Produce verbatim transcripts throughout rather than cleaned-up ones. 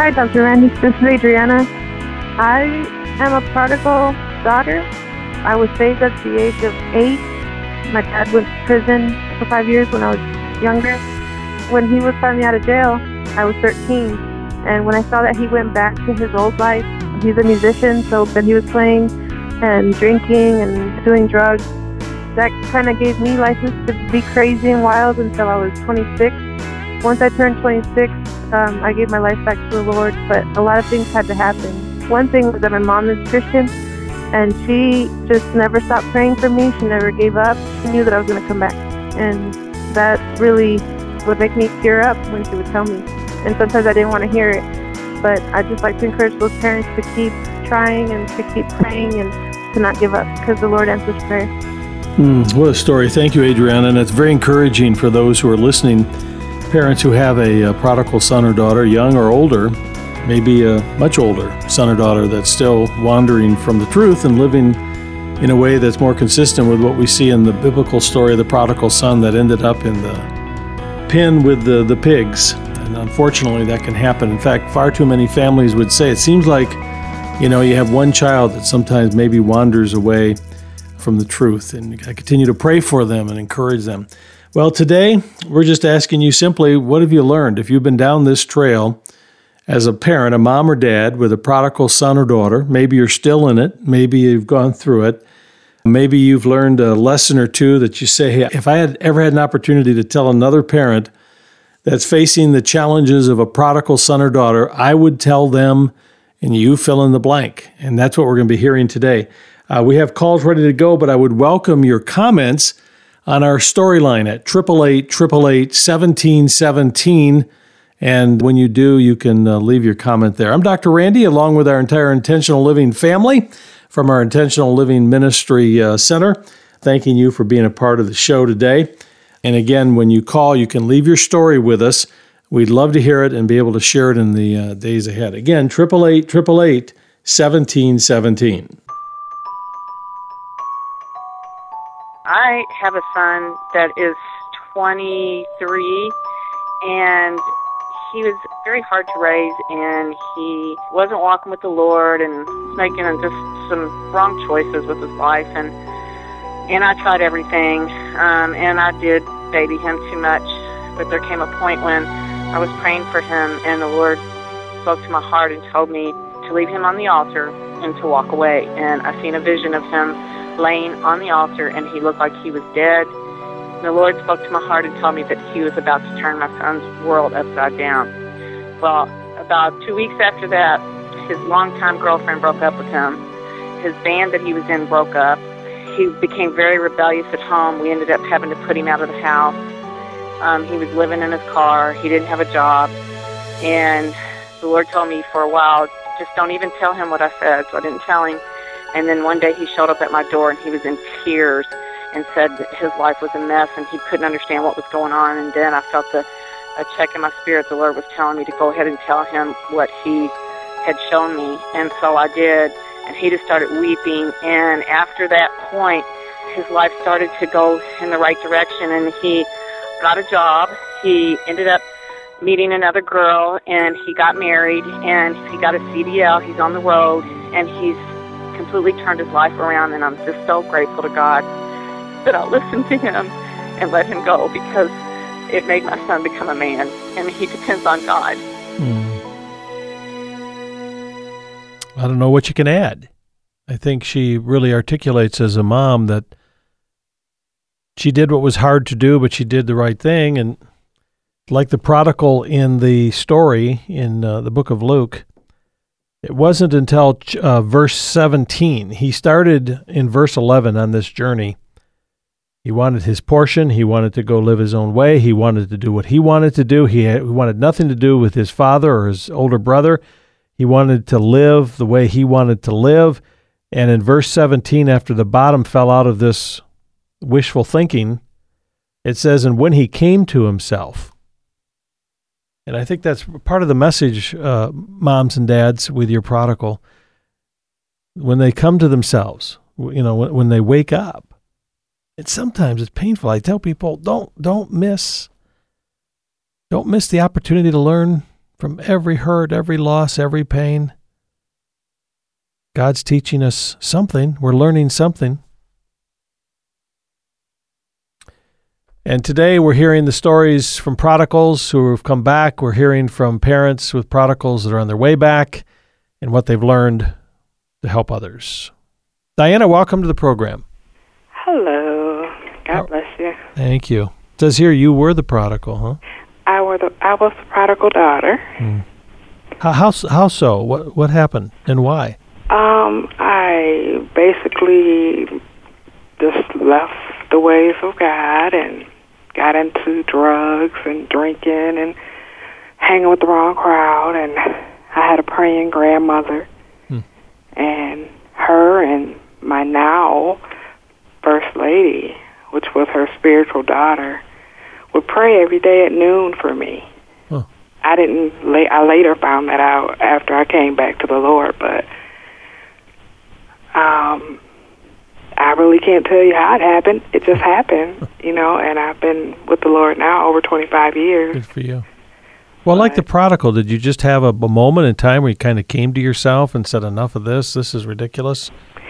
Hi, Doctor Randy. This is Adriana. I am a prodigal daughter. I was saved at the age of eight. My dad went to prison for five years when I was younger. When he was finally out of jail, I was thirteen. And when I saw that he went back to his old life, he's a musician, so then he was playing and drinking and doing drugs. That kind of gave me license to be crazy and wild until I was twenty-six. Once I turned twenty-six, um, I gave my life back to the Lord, but a lot of things had to happen. One thing was that my mom is Christian, and she just never stopped praying for me. She never gave up. She knew that I was going to come back, and that really would make me tear up when she would tell me. And sometimes I didn't want to hear it, but I'd just like to encourage those parents to keep trying and to keep praying and to not give up, because the Lord answers prayer. Mm, what a story. Thank you, Adriana. And it's very encouraging for those who are listening, parents who have a, a prodigal son or daughter, young or older, maybe a much older son or daughter that's still wandering from the truth and living in a way that's more consistent with what we see in the biblical story of the prodigal son that ended up in the pen with the, the pigs. And unfortunately, that can happen. In fact, far too many families would say it seems like, you know, you have one child that sometimes maybe wanders away from the truth, and I continue to pray for them and encourage them. Well, today, we're just asking you simply, what have you learned? If you've been down this trail as a parent, a mom or dad with a prodigal son or daughter, maybe you're still in it, maybe you've gone through it, maybe you've learned a lesson or two that you say, hey, if I had ever had an opportunity to tell another parent that's facing the challenges of a prodigal son or daughter, I would tell them, and you fill in the blank. And that's what we're going to be hearing today. Uh, we have calls ready to go, but I would welcome your comments on our storyline at eight eight eight, eight eight eight, one seven one seven. And when you do, you can uh, leave your comment there. I'm Doctor Randy, along with our entire Intentional Living family from our Intentional Living Ministry uh, Center, thanking you for being a part of the show today. And again, when you call, you can leave your story with us. We'd love to hear it and be able to share it in the uh, days ahead. Again, eight eight eight, eight eight eight, one seven one seven. I have a son that is twenty-three, and he was very hard to raise, and he wasn't walking with the Lord and making just some wrong choices with his life, and and I tried everything, um, and I did baby him too much, but there came a point when I was praying for him, and the Lord spoke to my heart and told me to leave him on the altar and to walk away, and I seen a vision of him laying on the altar, and he looked like he was dead. The Lord spoke to my heart and told me that he was about to turn my son's world upside down. Well, about two weeks after that, his longtime girlfriend broke up with him. His band that he was in broke up. He became very rebellious at home. We ended up having to put him out of the house. Um, he was living in his car. He didn't have a job. And the Lord told me for a while, just don't even tell him what I said. So I didn't tell him. And then one day he showed up at my door, and he was in tears and said that his life was a mess and he couldn't understand what was going on. And then I felt a, a check in my spirit. The Lord was telling me to go ahead and tell him what he had shown me. And so I did. And he just started weeping. And after that point, his life started to go in the right direction. And he got a job. He ended up meeting another girl, and he got married, and he got a C D L. He's on the road, and he's completely turned his life around, and I'm just so grateful to God that I listened to him and let him go, because it made my son become a man, and he depends on God. Hmm. I don't know what you can add. I think she really articulates as a mom that she did what was hard to do, but she did the right thing. And like the prodigal in the story in uh, the book of Luke, it wasn't until uh, verse seventeen. He started in verse eleven on this journey. He wanted his portion. He wanted to go live his own way. He wanted to do what he wanted to do. He, had, he wanted nothing to do with his father or his older brother. He wanted to live the way he wanted to live. And in verse seventeen, after the bottom fell out of this wishful thinking, it says, and when he came to himself. And I think that's part of the message, uh, moms and dads, with your prodigal. When they come to themselves, you know, when, when they wake up, and sometimes it's painful. I tell people, don't don't miss, don't miss the opportunity to learn from every hurt, every loss, every pain. God's teaching us something. We're learning something. And today we're hearing the stories from prodigals who have come back. We're hearing from parents with prodigals that are on their way back and what they've learned to help others. Diana, welcome to the program. Hello. God oh, bless you. Thank you. It says here you were the prodigal, huh? I were the I was the prodigal daughter. Hmm. How, how how so? What what happened and why? Um, I basically just left the ways of God and got into drugs and drinking and hanging with the wrong crowd. And I had a praying grandmother, hmm. and her and my now first lady, which was her spiritual daughter, would pray every day at noon for me. Huh. I didn't. La- I later found that out after I came back to the Lord, but um, I really can't tell you how it happened. It just happened, you know. And I've been with the Lord now over twenty-five years. Good for you. Well, but, like the prodigal, did you just have a, a moment in time where you kind of came to yourself and said, "Enough of this. This is ridiculous"?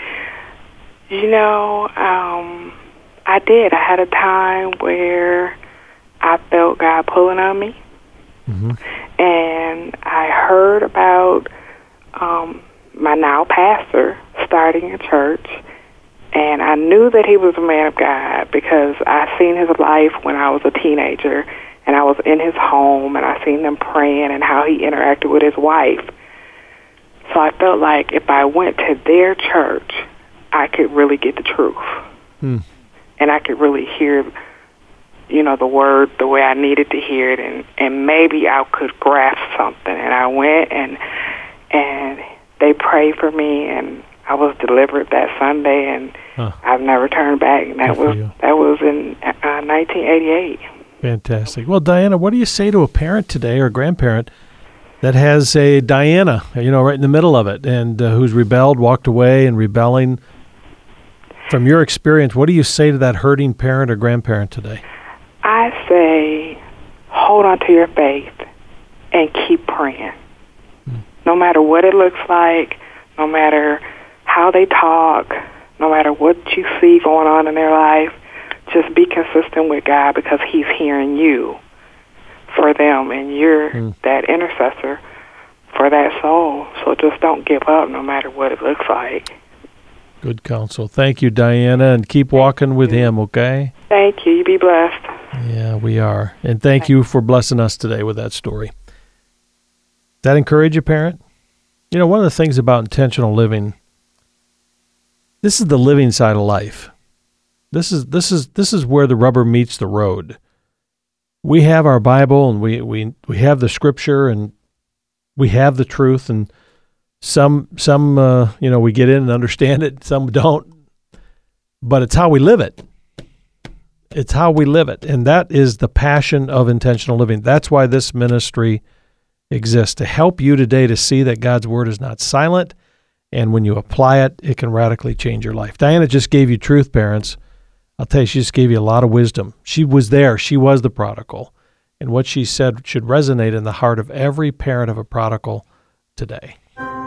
You know, um, I did. I had a time where I felt God pulling on me, mm-hmm. and I heard about um, my now pastor starting a church, and I knew that he was a man of God because I seen his life when I was a teenager, and I was in his home, and I seen them praying and how he interacted with his wife. So I felt like if I went to their church, I could really get the truth, hmm. and I could really hear, you know, the word the way I needed to hear it, and, and maybe I could grasp something. And I went, and and they prayed for me, and I was delivered that Sunday, and huh. I've never turned back. And that was that was in uh, nineteen eighty-eight. Fantastic. Well, Diana, what do you say to a parent today or a grandparent that has a Diana, you know, right in the middle of it, and uh, who's rebelled, walked away, and rebelling? From your experience, what do you say to that hurting parent or grandparent today? I say, hold on to your faith and keep praying. Hmm. No matter what it looks like, no matter how they talk, no matter what you see going on in their life, just be consistent with God because he's hearing you for them, and you're hmm. that intercessor for that soul. So just don't give up no matter what it looks like. Good counsel. Thank you, Diana, and keep walking with him, okay? Thank you. You be blessed. Yeah, we are. And thank you for blessing us today with that story. That encourage you, parent? You know, one of the things about intentional living, this is the living side of life. This is this is this is where the rubber meets the road. We have our Bible, and we we, we have the Scripture, and we have the truth, and Some, some, uh, you know, we get in and understand it. Some don't, but it's how we live it. It's how we live it, and that is the passion of intentional living. That's why this ministry exists, to help you today to see that God's word is not silent, and when you apply it, it can radically change your life. Diana just gave you truth, parents. I'll tell you, she just gave you a lot of wisdom. She was there. She was the prodigal, and what she said should resonate in the heart of every parent of a prodigal today.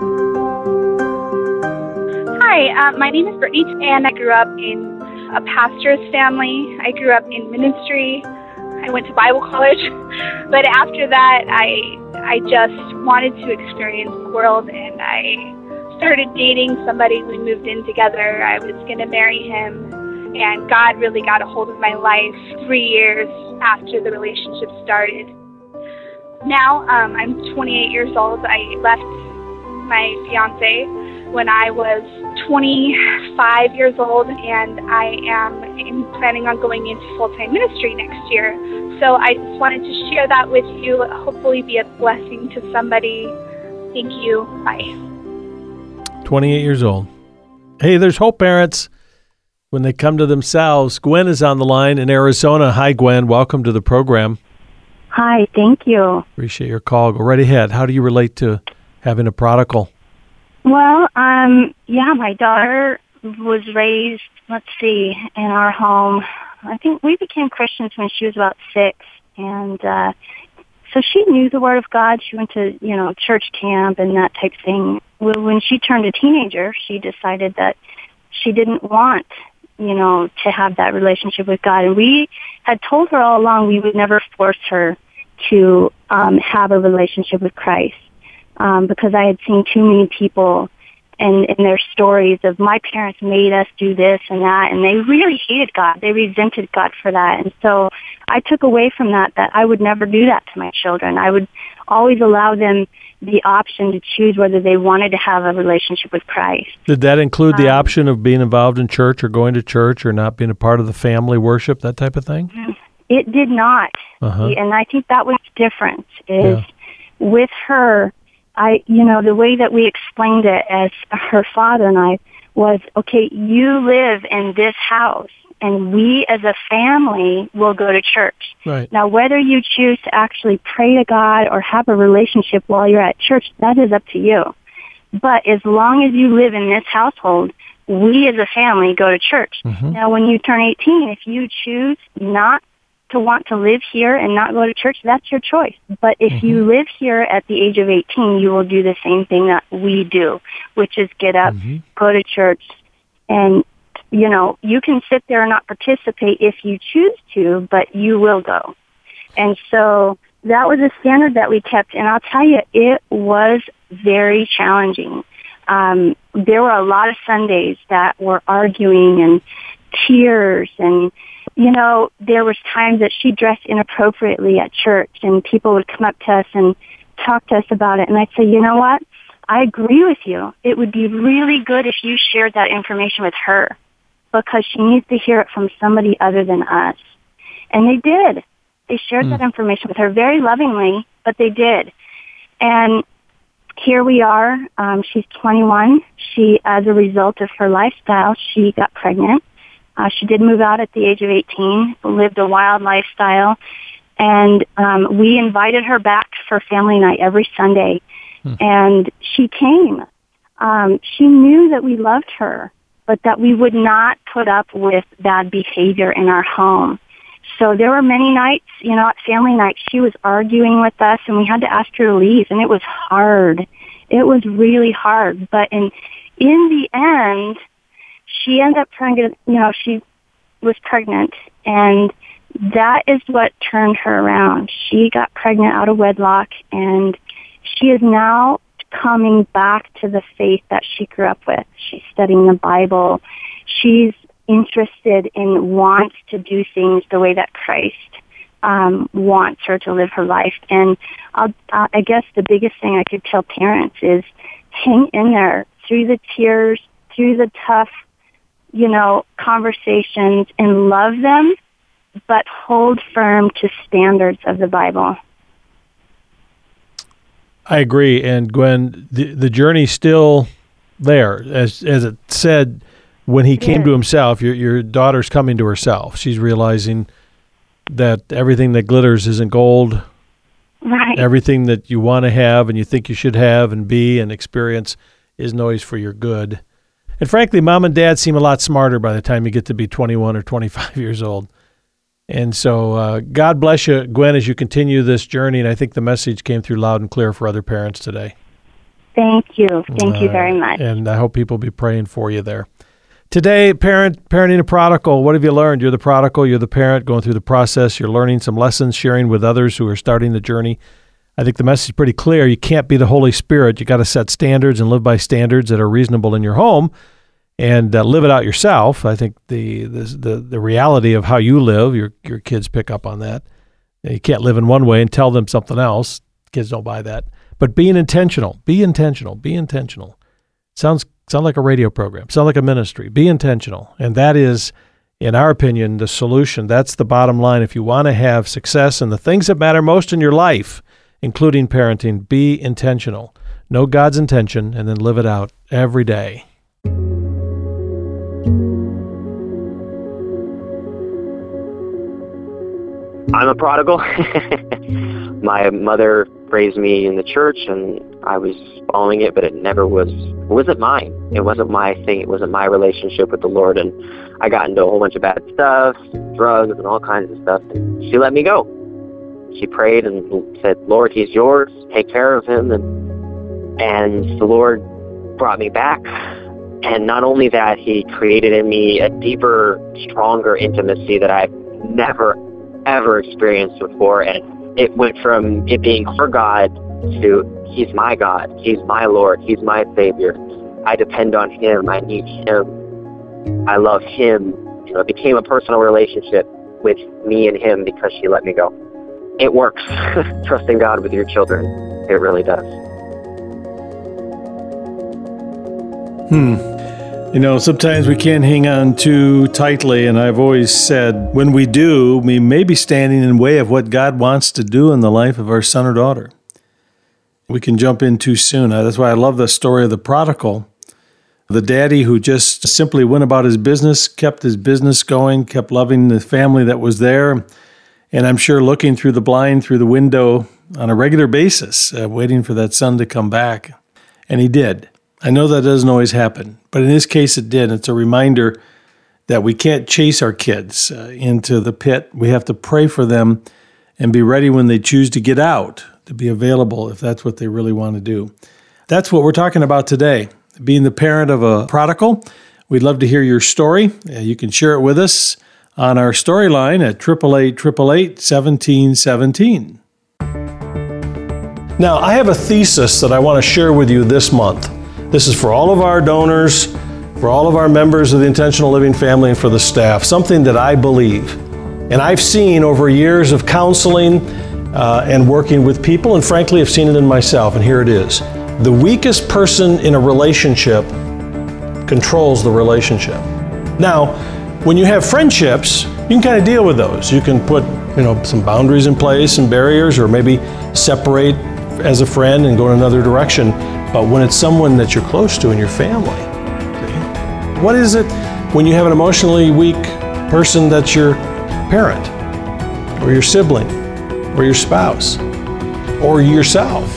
Hi, uh, my name is Brittany, and I grew up in a pastor's family. I grew up in ministry. I went to Bible college, but after that, I I just wanted to experience the world, and I started dating somebody. We moved in together. I was going to marry him, and God really got a hold of my life three years after the relationship started. Now, um, I'm twenty-eight years old. I left my fiance when I was twenty-five years old, and I am in, planning on going into full-time ministry next year. So I just wanted to share that with you, hopefully be a blessing to somebody. Thank you. Bye. twenty-eight years old. Hey, there's hope, parents, when they come to themselves. Gwen is on the line in Arizona. Hi, Gwen. Welcome to the program. Hi, thank you. Appreciate your call. Go right ahead. How do you relate to having a prodigal? Well, um, yeah, my daughter was raised, let's see, in our home. I think we became Christians when she was about six, and uh, so she knew the Word of God. She went to, you know, church camp and that type of thing. Well, when she turned a teenager, she decided that she didn't want, you know, to have that relationship with God. And we had told her all along we would never force her to um, have a relationship with Christ, um, because I had seen too many people and in their stories of my parents made us do this and that, and they really hated God. They resented God for that. And so I took away from that that I would never do that to my children. I would always allow them the option to choose whether they wanted to have a relationship with Christ. Did that include the um, option of being involved in church or going to church or not being a part of the family worship, that type of thing? It did not. Uh-huh. And I think that was different, is Yeah. with her, I, you know, the way that we explained it as her father and I was, okay, you live in this house, and we as a family will go to church. Right. Now, whether you choose to actually pray to God or have a relationship while you're at church, that is up to you. But as long as you live in this household, we as a family go to church. Mm-hmm. Now, when you turn eighteen, if you choose not to want to live here and not go to church, that's your choice. But if mm-hmm. you live here at the age of eighteen, you will do the same thing that we do, which is get up, mm-hmm. go to church, and, you know, you can sit there and not participate if you choose to, but you will go. And so that was a standard that we kept, and I'll tell you, it was very challenging. Um, there were a lot of Sundays that were arguing and tears, and you know, there was times that she dressed inappropriately at church, and people would come up to us and talk to us about it. And I'd say, you know what? I agree with you. It would be really good if you shared that information with her, because she needs to hear it from somebody other than us. And they did. They shared mm. that information with her very lovingly, but they did. And here we are. Um, she's twenty-one. She, as a result of her lifestyle, she got pregnant. Uh, she did move out at the age of eighteen, lived a wild lifestyle, and um, we invited her back for family night every Sunday, hmm. and she came. Um, she knew that we loved her, but that we would not put up with bad behavior in our home. So there were many nights, you know, at family night, she was arguing with us, and we had to ask her to leave, and it was hard. It was really hard, but in in the end, she ended up trying to, you know, she was pregnant, and that is what turned her around. She got pregnant out of wedlock, and she is now coming back to the faith that she grew up with. She's studying the Bible. She's interested and wants to do things the way that Christ um, wants her to live her life. And I'll, uh, I guess the biggest thing I could tell parents is hang in there through the tears, through the tough, you know, conversations, and love them, but hold firm to standards of the Bible. I agree. And Gwen, the, the journey's still there. As as it said, when he came to himself, your your daughter's coming to herself. She's realizing that everything that glitters isn't gold. Right. Everything that you want to have and you think you should have and be and experience isn't always for your good. And frankly, mom and dad seem a lot smarter by the time you get to be twenty-one or twenty-five years old. And so uh, God bless you, Gwen, as you continue this journey. And I think the message came through loud and clear for other parents today. Thank you. Thank uh, you very much. And I hope people will be praying for you there. Today, parent, parenting a prodigal, what have you learned? You're the prodigal, you're the parent going through the process. You're learning some lessons, sharing with others who are starting the journey. I think the message is pretty clear. You can't be the Holy Spirit. You got to set standards and live by standards that are reasonable in your home, and uh, live it out yourself. I think the, the the the reality of how you live, your your kids pick up on that. You can't live in one way and tell them something else. Kids don't buy that. But being intentional, be intentional, be intentional. Sounds sound like a radio program. Sound like a ministry. Be intentional, and that is, in our opinion, the solution. That's the bottom line. If you want to have success in the things that matter most in your life, including parenting, be intentional. Know God's intention and then live it out every day. I'm a prodigal. My mother raised me in the church, and I was following it, but it never was, it wasn't mine. It wasn't my thing. It wasn't my relationship with the Lord, and I got into a whole bunch of bad stuff, drugs, and all kinds of stuff, and she let me go. she prayed and said, Lord, he's yours. Take care of him. And, and the Lord brought me back. And not only that, he created in me a deeper, stronger intimacy that I've never, ever experienced before. And it went from it being her God to he's my God. He's my Lord. He's my Savior. I depend on him. I need him. I love him. You know, it became a personal relationship with me and him because she let me go. It works. Trusting God with your children. It really does. Hmm. You know, sometimes we can't hang on too tightly, and I've always said when we do, we may be standing in the way of what God wants to do in the life of our son or daughter. We can jump in too soon. That's why I love the story of the prodigal. The daddy who just simply went about his business, kept his business going, kept loving the family that was there, and I'm sure looking through the blind, through the window on a regular basis, uh, waiting for that son to come back. And he did. I know that doesn't always happen, but in this case it did. It's a reminder that we can't chase our kids uh, into the pit. We have to pray for them and be ready when they choose to get out, to be available if that's what they really want to do. That's what we're talking about today. Being the parent of a prodigal. We'd love to hear your story. You can share it with us on our storyline at eight eight eight, eight eight eight, one seven one seven. Now, I have a thesis that I want to share with you this month. This is for all of our donors, for all of our members of the Intentional Living family, and for the staff, something that I believe. And I've seen over years of counseling uh, and working with people, and frankly, I've seen it in myself, and here it is. The weakest person in a relationship controls the relationship. Now, when you have friendships, you can kind of deal with those. You can put, you know, some boundaries in place and barriers, or maybe separate as a friend and go in another direction. But when it's someone that you're close to in your family, okay, what is it when you have an emotionally weak person that's your parent, or your sibling, or your spouse, or yourself?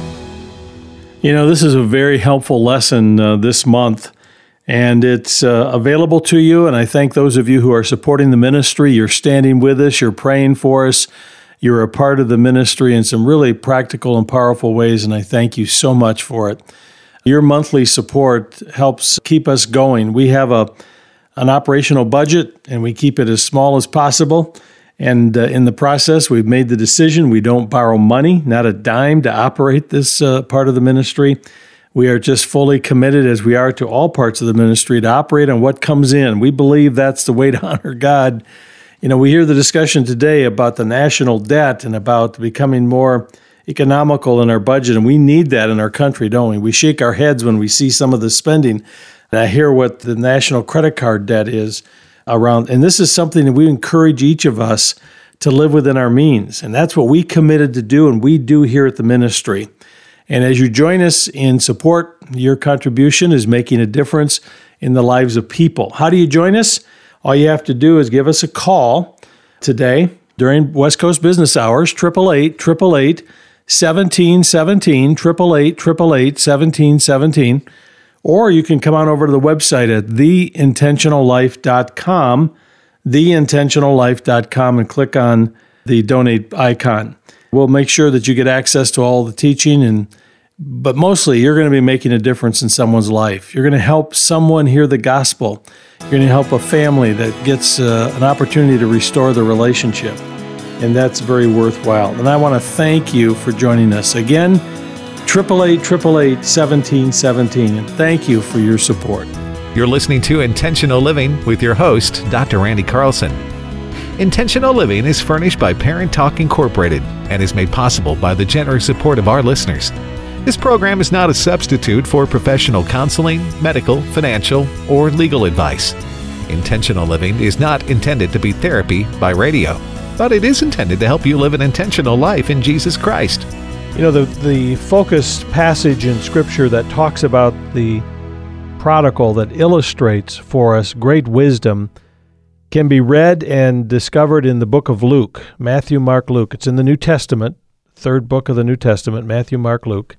You know, this is a very helpful lesson uh, this month, and it's uh, available to you, and I thank those of you who are supporting the ministry. You're standing with us, you're praying for us, you're a part of the ministry in some really practical and powerful ways, and I thank you so much for it. Your monthly support helps keep us going. We have a an operational budget, and we keep it as small as possible. And uh, in the process, we've made the decision we don't borrow money, not a dime, to operate this uh, part of the ministry. We are just fully committed, as we are to all parts of the ministry, to operate on what comes in. We believe that's the way to honor God. You know, we hear the discussion today about the national debt and about becoming more economical in our budget, and we need that in our country, don't we? We shake our heads when we see some of the spending, and I hear what the national credit card debt is around. And this is something that we encourage each of us to live within our means. And that's what we committed to do, and we do here at the ministry. And as you join us in support, your contribution is making a difference in the lives of people. How do you join us? All you have to do is give us a call today during West Coast business hours, eight eight eight, eight eight eight, one seven one seven, eight eight eight, eight eight eight, one seven one seven. Or you can come on over to the website at the intentional life dot com, the intentional life dot com, and click on the donate icon. We'll make sure that you get access to all the teaching, and but mostly you're going to be making a difference in someone's life. You're going to help someone hear the gospel. You're going to help a family that gets uh, an opportunity to restore the relationship, and that's very worthwhile. And I want to thank you for joining us again. eight eight eight, eight eight eight, one seven one seven, and thank you for your support. You're listening to Intentional Living with your host, Doctor Randy Carlson. Intentional Living is furnished by Parent Talk Incorporated and is made possible by the generous support of our listeners. This program is not a substitute for professional counseling, medical, financial, or legal advice. Intentional Living is not intended to be therapy by radio, but it is intended to help you live an intentional life in Jesus Christ. You know, the, the focused passage in Scripture that talks about the prodigal, that illustrates for us great wisdom, can be read and discovered in the book of Luke, Matthew, Mark, Luke. It's in the New Testament, third book of the New Testament, Matthew, Mark, Luke.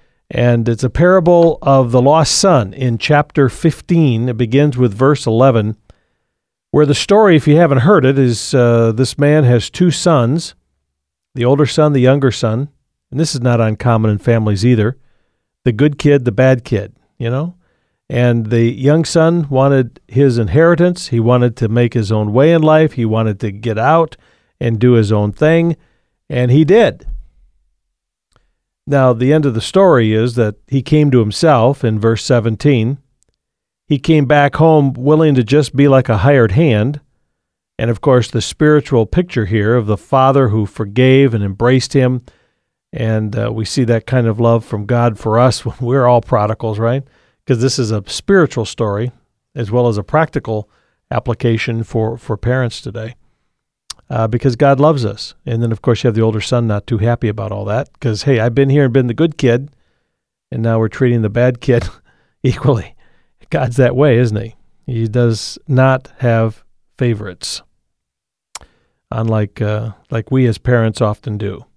And it's a parable of the lost son in chapter fifteen. It begins with verse eleven, where the story, if you haven't heard it, is uh, this man has two sons. the older son, the younger son, and this is not uncommon in families either, the good kid, the bad kid, you know? And the young son wanted his inheritance. He wanted to make his own way in life. He wanted to get out and do his own thing, and he did. Now, the end of the story is that he came to himself in verse seventeen. He came back home willing to just be like a hired hand. And, of course, the spiritual picture here of the father who forgave and embraced him. And uh, we see that kind of love from God for us when we're all prodigals, right? Because this is a spiritual story as well as a practical application for, for parents today. Uh, because God loves us. And then, of course, you have the older son not too happy about all that because, hey, I've been here and been the good kid, and now we're treating the bad kid equally. God's that way, isn't he? He does not have favorites, unlike uh, like we as parents often do.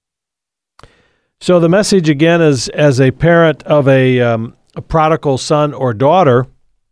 So the message, again, is as a parent of a, um, a prodigal son or daughter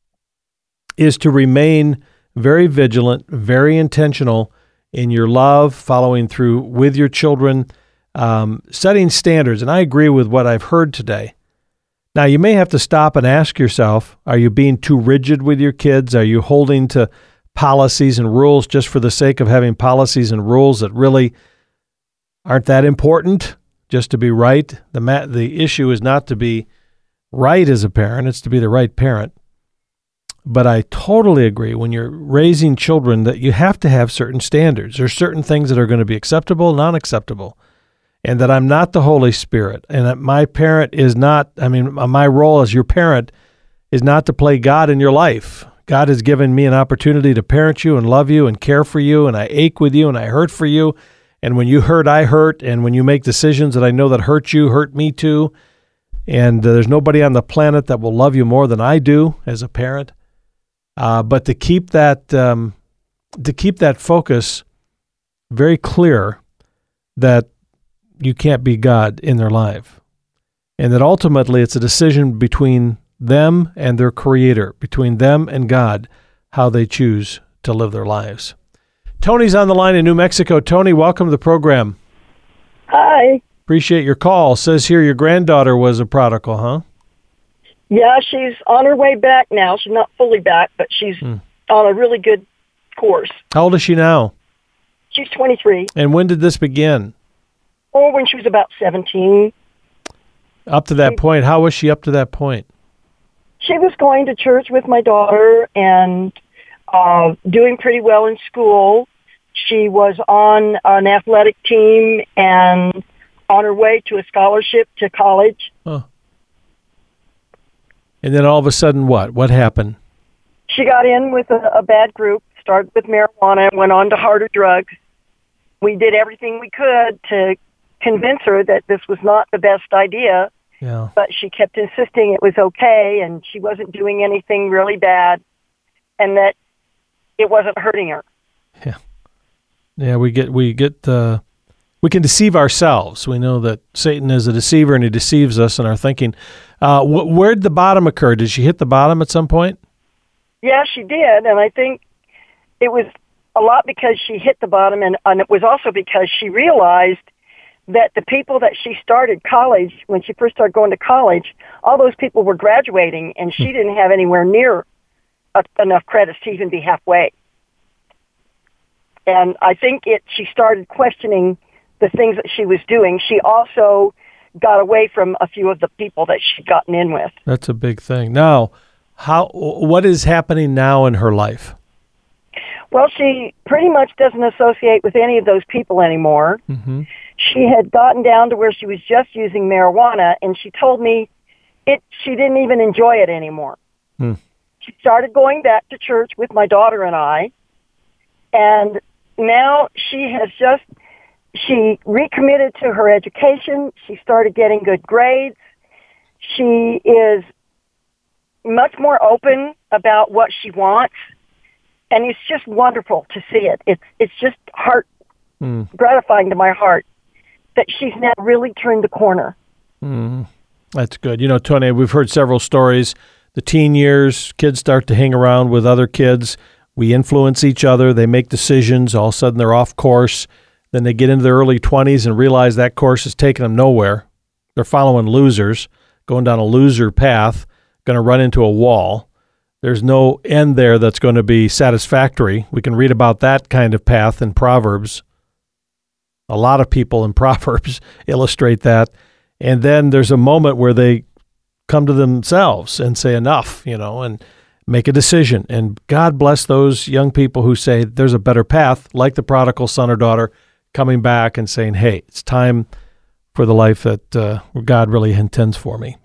is to remain very vigilant, very intentional in your love, following through with your children, um, setting standards. And I agree with what I've heard today. Now, you may have to stop and ask yourself, are you being too rigid with your kids? Are you holding to policies and rules just for the sake of having policies and rules that really aren't that important, just to be right? The ma- the issue is not to be right as a parent, it's to be the right parent. But I totally agree when you're raising children that you have to have certain standards. There's certain things that are going to be acceptable, non-acceptable, and that I'm not the Holy Spirit, and that my parent is not, I mean, my role as your parent is not to play God in your life. God has given me an opportunity to parent you and love you and care for you, and I ache with you and I hurt for you. And when you hurt, I hurt. And when you make decisions that I know that hurt you, hurt me too. And uh, there's nobody on the planet that will love you more than I do as a parent. Uh, but to keep that um, to keep that focus very clear that you can't be God in their life, and that ultimately it's a decision between them and their Creator, between them and God, how they choose to live their lives. Tony's on the line in New Mexico. Tony, welcome to the program. Hi. Appreciate your call. Says here your granddaughter was a prodigal, huh? Yeah, she's on her way back now. She's not fully back, but she's hmm. on a really good course. How old is she now? She's twenty-three. And when did this begin? Oh, when she was about seventeen. Up to that she, point, how was she up to that point? She was going to church with my daughter and uh, doing pretty well in school. She was on an athletic team and on her way to a scholarship to college. Huh. And then all of a sudden, what? What happened? She got in with a, a bad group, started with marijuana, and went on to harder drugs. We did everything we could to convince her that this was not the best idea, yeah. but she kept insisting it was okay, and she wasn't doing anything really bad, and that it wasn't hurting her. Yeah, yeah. We get we get uh, we can deceive ourselves. We know that Satan is a deceiver, and he deceives us in our thinking. Uh, wh- where'd the bottom occur? Did she hit the bottom at some point? Yeah, she did, and I think it was a lot because she hit the bottom, and, and it was also because she realized that the people that she started college, when she first started going to college, all those people were graduating, and she didn't have anywhere near a, enough credits to even be halfway. And I think it. She started questioning the things that she was doing. She also got away from a few of the people that she'd gotten in with. That's a big thing. Now, how? What is happening now in her life? Well, she pretty much doesn't associate with any of those people anymore. Mm-hmm. She had gotten down to where she was just using marijuana, and she told me it. She didn't even enjoy it anymore. Mm. She started going back to church with my daughter and I, and now she has just, she recommitted to her education. She started getting good grades. She is much more open about what she wants. And it's just wonderful to see it. It's it's just heart mm. gratifying to my heart that she's now really turned the corner. Mm. That's good. You know, Tony, we've heard several stories. The teen years, kids start to hang around with other kids. We influence each other. They make decisions. All of a sudden, they're off course. Then they get into their early twenties and realize that course is taking them nowhere. They're following losers, going down a loser path, going to run into a wall. There's no end there that's going to be satisfactory. We can read about that kind of path in Proverbs. A lot of people in Proverbs illustrate that. And then there's a moment where they come to themselves and say enough, you know, and make a decision. And God bless those young people who say there's a better path, like the prodigal son or daughter coming back and saying, hey, it's time for the life that uh, God really intends for me.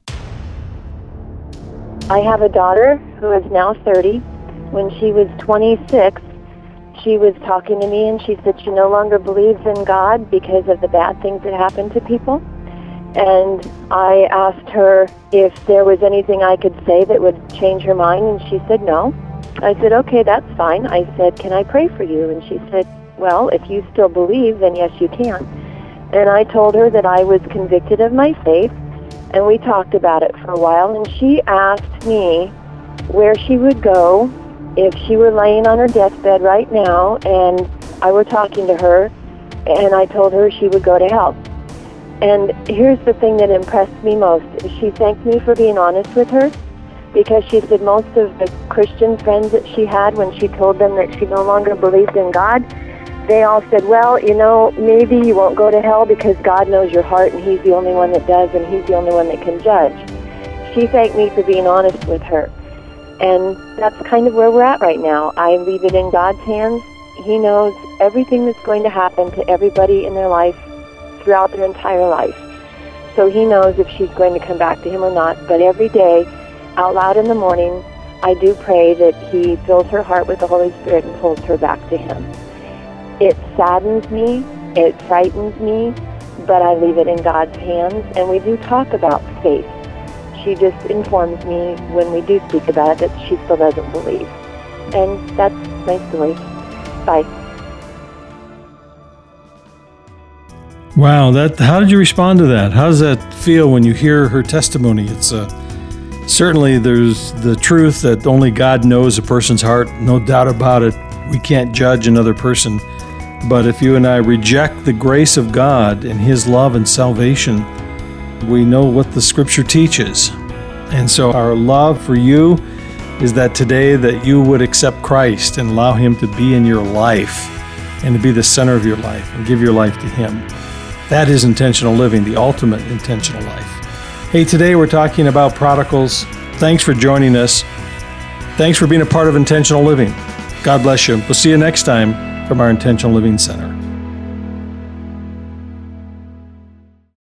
I have a daughter who is now thirty. When she was twenty-six, she was talking to me and she said she no longer believes in God because of the bad things that happen to people. And I asked her if there was anything I could say that would change her mind, and she said no. I said, okay, that's fine. I said, can I pray for you? And she said, well, if you still believe, then yes, you can. And I told her that I was convicted of my faith, and we talked about it for a while, and she asked me where she would go if she were laying on her deathbed right now, and I were talking to her, and I told her she would go to hell. And here's the thing that impressed me most. She thanked me for being honest with her, because she said most of the Christian friends that she had, when she told them that she no longer believed in God, they all said, well, you know, maybe you won't go to hell because God knows your heart and he's the only one that does and he's the only one that can judge. She thanked me for being honest with her. And that's kind of where we're at right now. I leave it in God's hands. He knows everything that's going to happen to everybody in their life throughout their entire life. So he knows if she's going to come back to him or not. But every day, out loud in the morning, I do pray that he fills her heart with the Holy Spirit and pulls her back to him. It saddens me, it frightens me, but I leave it in God's hands, and we do talk about faith. She just informs me when we do speak about it that she still doesn't believe. And that's my story. Bye. Wow, that how did you respond to that? How does that feel when you hear her testimony? It's uh, certainly there's the truth that only God knows a person's heart, no doubt about it. We can't judge another person. But if you and I reject the grace of God and his love and salvation, we know what the scripture teaches. And so our love for you is that today that you would accept Christ and allow him to be in your life and to be the center of your life and give your life to him. That is intentional living, the ultimate intentional life. Hey, today we're talking about prodigals. Thanks for joining us. Thanks for being a part of Intentional Living. God bless you. We'll see you next time from our Intentional Living Center.